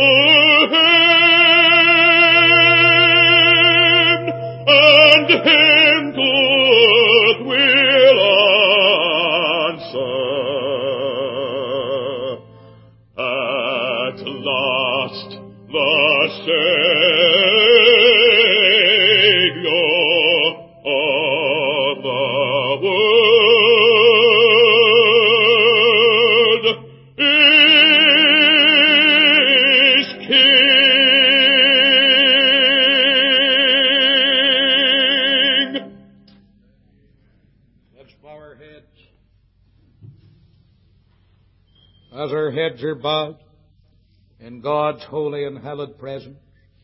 him, and him to earth will answer. At last the Savior of the world is King. Let's bow our heads. As our heads are bowed in God's holy and hallowed presence,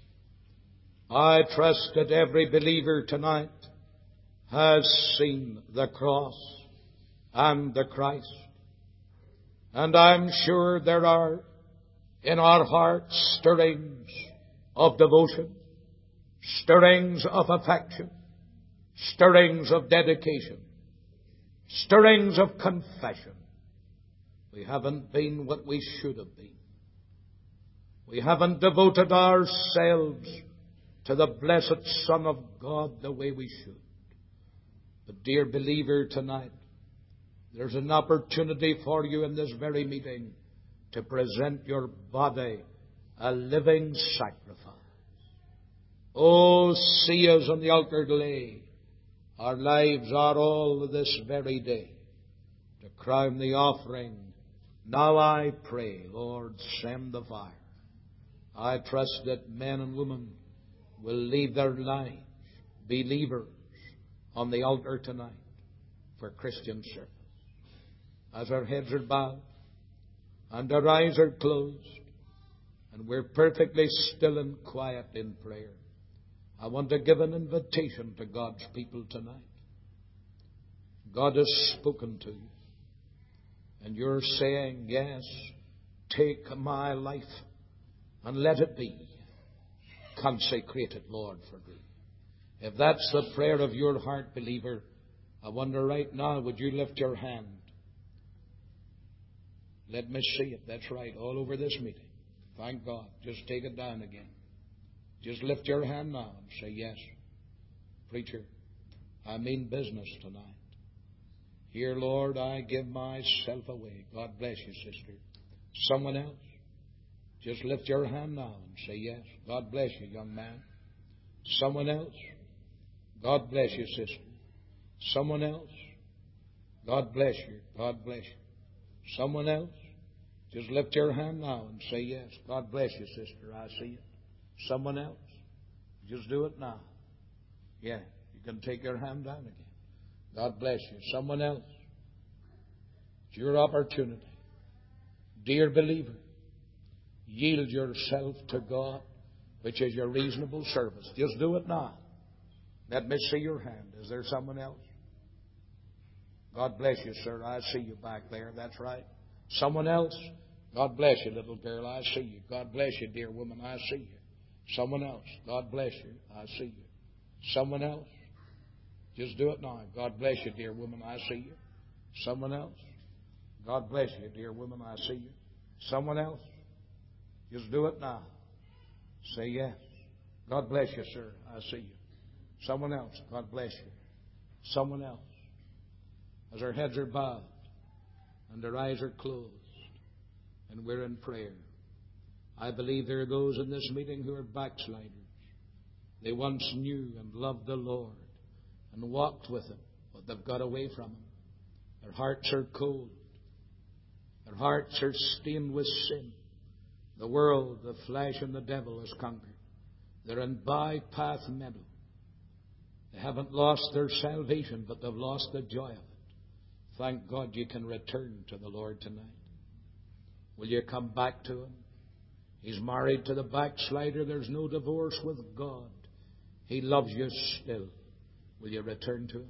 I trust that every believer tonight has seen the cross and the Christ. And I'm sure there are in our hearts stirrings of devotion, stirrings of affection, stirrings of dedication, stirrings of confession. We haven't been what we should have been. We haven't devoted ourselves to the blessed Son of God the way we should. But dear believer, tonight, there's an opportunity for you in this very meeting to present your body a living sacrifice. Oh, see us on the altar lay. Our lives are all this very day to crown the offering. Now I pray, Lord, send the fire. I trust that men and women will leave their lives, believers, on the altar tonight for Christian service. As our heads are bowed and our eyes are closed and we're perfectly still and quiet in prayer, I want to give an invitation to God's people tonight. God has spoken to you, and you're saying, yes, take my life and let it be consecrated, Lord, for thee. If that's the prayer of your heart, believer, I wonder right now, would you lift your hand? Let me see it. That's right, all over this meeting. Thank God. Just take it down again. Just lift your hand now and say, yes, preacher, I mean business tonight. Here, Lord, I give myself away. God bless you, sister. Someone else? Just lift your hand now and say, yes. God bless you, young man. Someone else? God bless you, sister. Someone else? God bless you. God bless you. Someone else? Just lift your hand now and say, yes. God bless you, sister. I see it. Someone else? Just do it now. Yeah, you can take your hand down again. God bless you. Someone else? It's your opportunity. Dear believer, yield yourself to God, which is your reasonable service. Just do it now. Let me see your hand. Is there someone else? God bless you, sir. I see you back there. That's right. Someone else? God bless you, little girl. I see you. God bless you, dear woman. I see you. Someone else? God bless you. I see you. Someone else? Just do it now. God bless you, dear woman. I see you. Someone else? God bless you, dear woman. I see you. Someone else? Just do it now. Say yes. God bless you, sir. I see you. Someone else. God bless you. Someone else. As our heads are bowed and our eyes are closed and we're in prayer, I believe there are those in this meeting who are backsliders. They once knew and loved the Lord and walked with Him, but they've got away from Him. Their hearts are cold. Their hearts are stained with sin. The world, the flesh, and the devil has conquered. They're in bypath meadow. They haven't lost their salvation, but they've lost the joy of it. Thank God you can return to the Lord tonight. Will you come back to Him? He's married to the backslider. There's no divorce with God. He loves you still. Will you return to Him?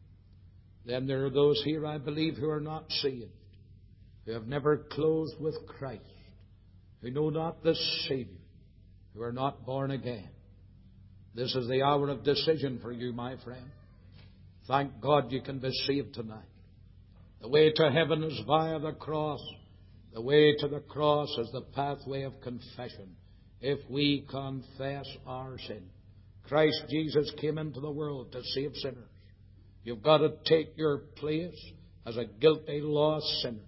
Then there are those here, I believe, who are not saved, who have never closed with Christ, who know not the Savior, who are not born again. This is the hour of decision for you, my friend. Thank God you can be saved tonight. The way to heaven is via the cross. The way to the cross is the pathway of confession. If we confess our sin. Christ Jesus came into the world to save sinners. You've got to take your place as a guilty, lost sinner.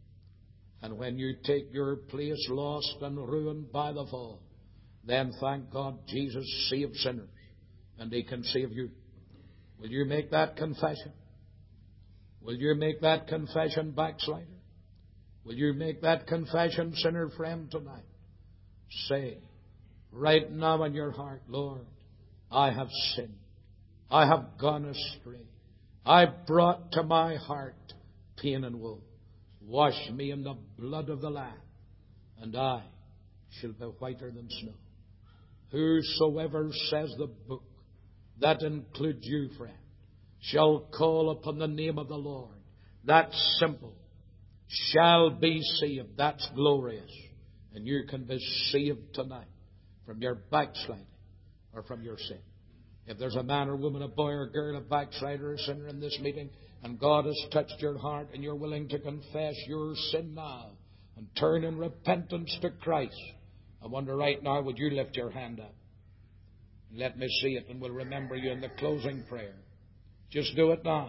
And when you take your place lost and ruined by the fall, then thank God Jesus saves sinners. And He can save you. Will you make that confession? Will you make that confession, backslider? Will you make that confession, sinner friend, tonight? Say, right now in your heart, Lord, I have sinned. I have gone astray. I brought to my heart pain and woe. Wash me in the blood of the Lamb, and I shall be whiter than snow. Whosoever says the book, that includes you, friend, shall call upon the name of the Lord. That's simple. Shall be saved. That's glorious. And you can be saved tonight from your backsliding or from your sin. If there's a man or woman, a boy or girl, a backslider or a sinner in this meeting, and God has touched your heart and you're willing to confess your sin now and turn in repentance to Christ, I wonder right now, would you lift your hand up? Let me see it, and we'll remember you in the closing prayer. Just do it now.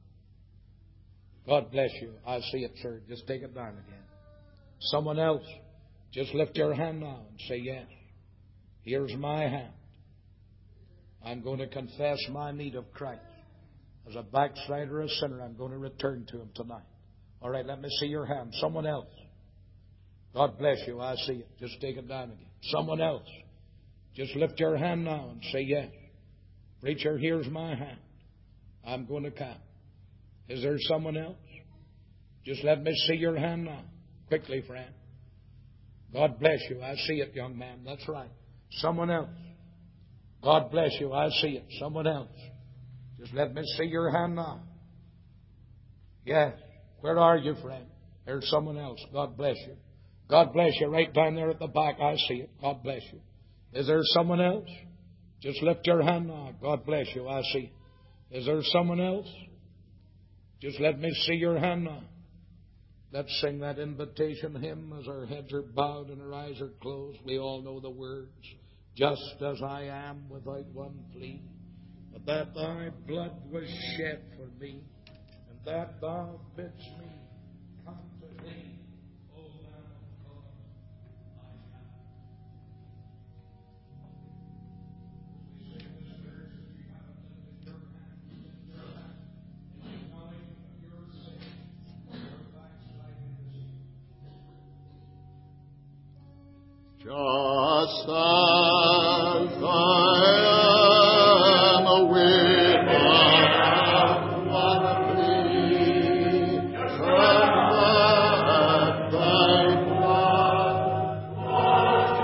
God bless you. I see it, sir. Just take it down again. Someone else, just lift your hand now and say, yes, here's my hand. I'm going to confess my need of Christ. As a backslider, a sinner, I'm going to return to Him tonight. All right, let me see your hand. Someone else. God bless you. I see it. Just take it down again. Someone else. Just lift your hand now and say, yes. Preacher, here's my hand. I'm going to come. Is there someone else? Just let me see your hand now. Quickly, friend. God bless you. I see it, young man. That's right. Someone else. God bless you. I see it. Someone else. Just let me see your hand now. Yes. Where are you, friend? There's someone else. God bless you. God bless you. Right down there at the back. I see it. God bless you. Is there someone else? Just lift your hand now. God bless you. I see it. Is there someone else? Just let me see your hand now. Let's sing that invitation hymn as our heads are bowed and our eyes are closed. We all know the words. Just as I am without one plea, but that thy blood was shed for me, and that thou bidst me come to thee, O Lamb of God, I am. We sing this verse as you have lifted your hand in acknowledgement of your sin, your backsliding sin. Just as I am without one plea, but that thy blood was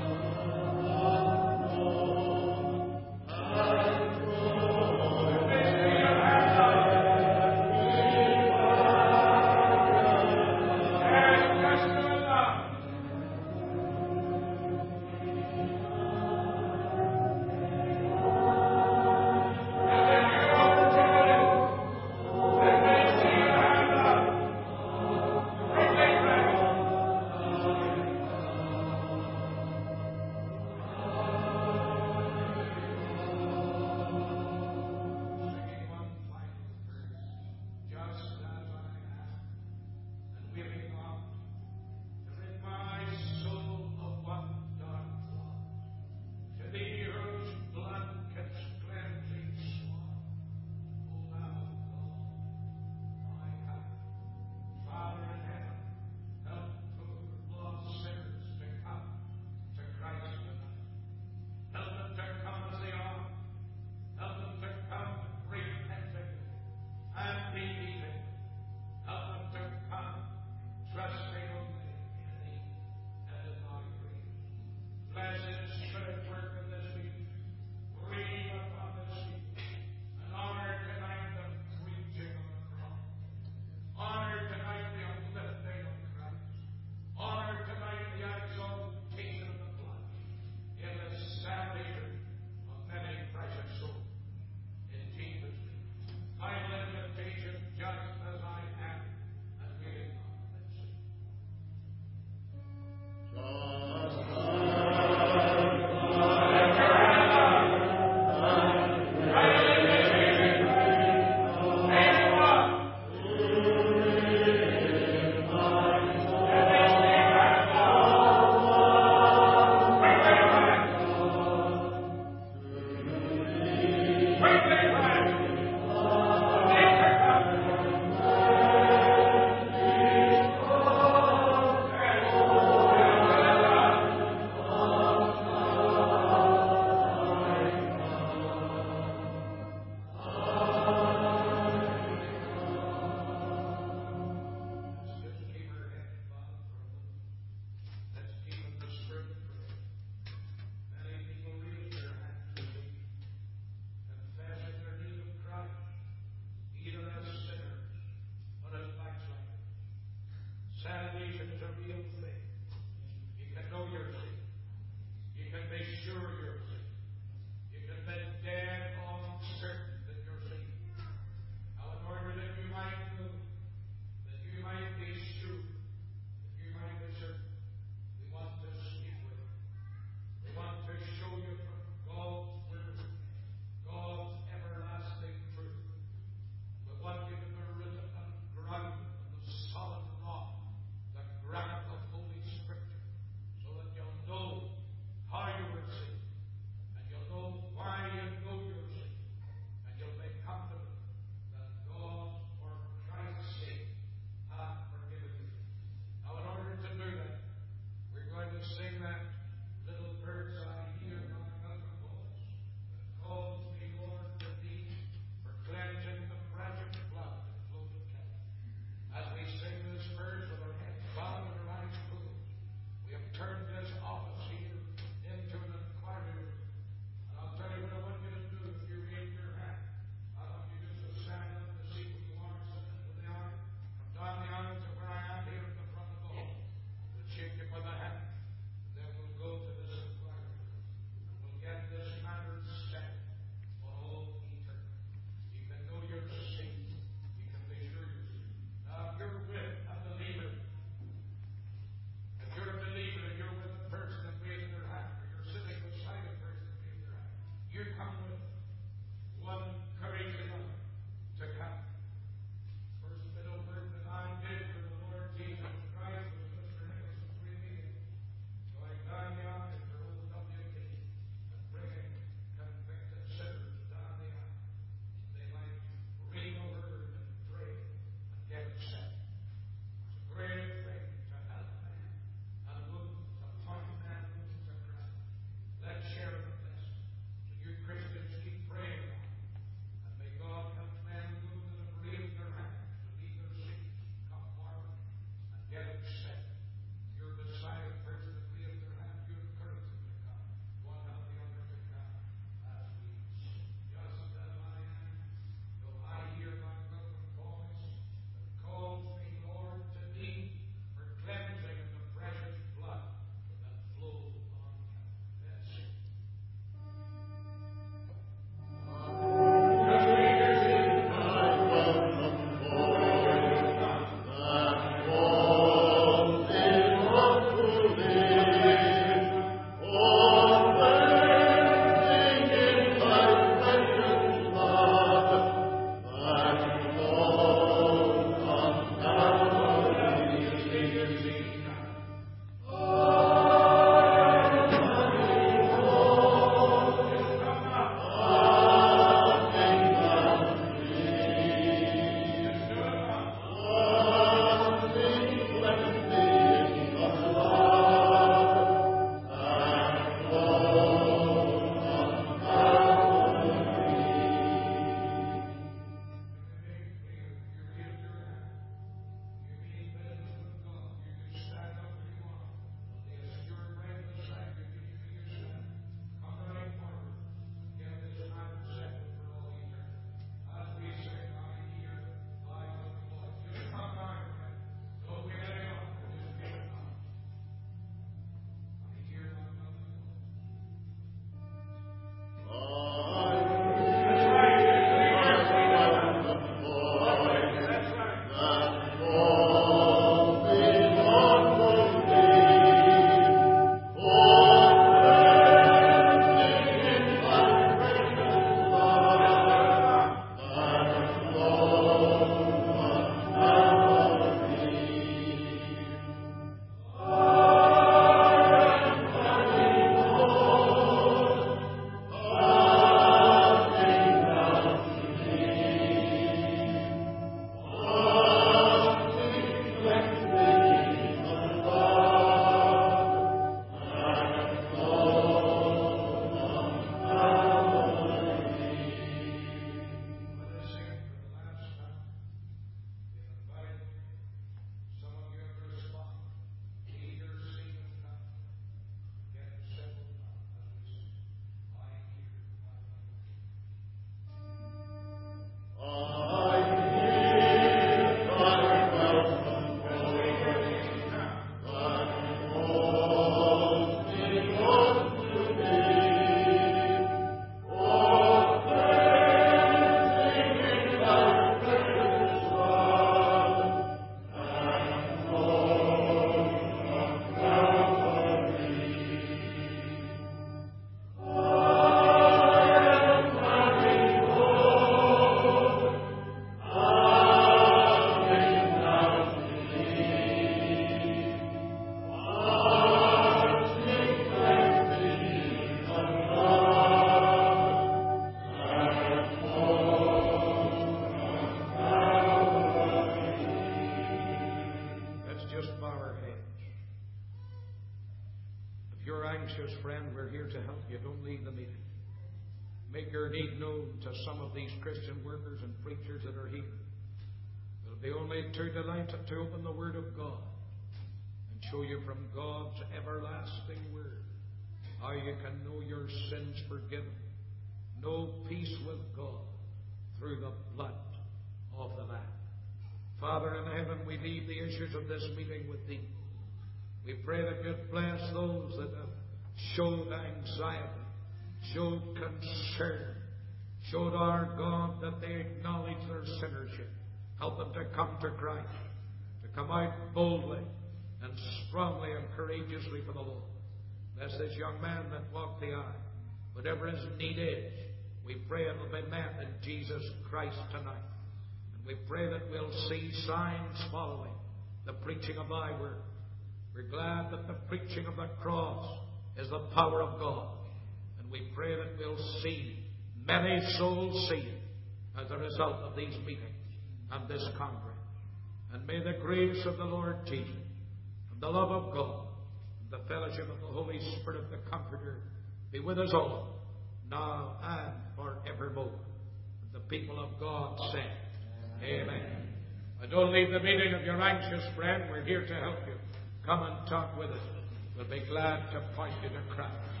here to help you. Don't leave the meeting. Make your need known to some of these Christian workers and preachers that are here. It'll be only to delight to open the Word of God and show you from God's everlasting Word how you can know your sins forgiven, know peace with God through the blood of the Lamb. Father in heaven, we leave the issues of this meeting with Thee. We pray that You'd bless those that have showed anxiety, showed concern, showed our God that they acknowledge their sinnership. Help them to come to Christ, to come out boldly and strongly and courageously for the Lord. Bless this young man that walked the aisle. Whatever his need is, we pray it will be met in Jesus Christ tonight. And we pray that we'll see signs following the preaching of Thy Word. We're glad that the preaching of the cross is the power of God. And we pray that we'll see many souls saved as a result of these meetings and this congress. And may the grace of the Lord Jesus, and the love of God, and the fellowship of the Holy Spirit, the Comforter, be with us all, now and forevermore. And the people of God say, Amen. And don't leave the meeting of your anxious friend. We're here to help you. Come and talk with us. We'll be glad to point you to Christ.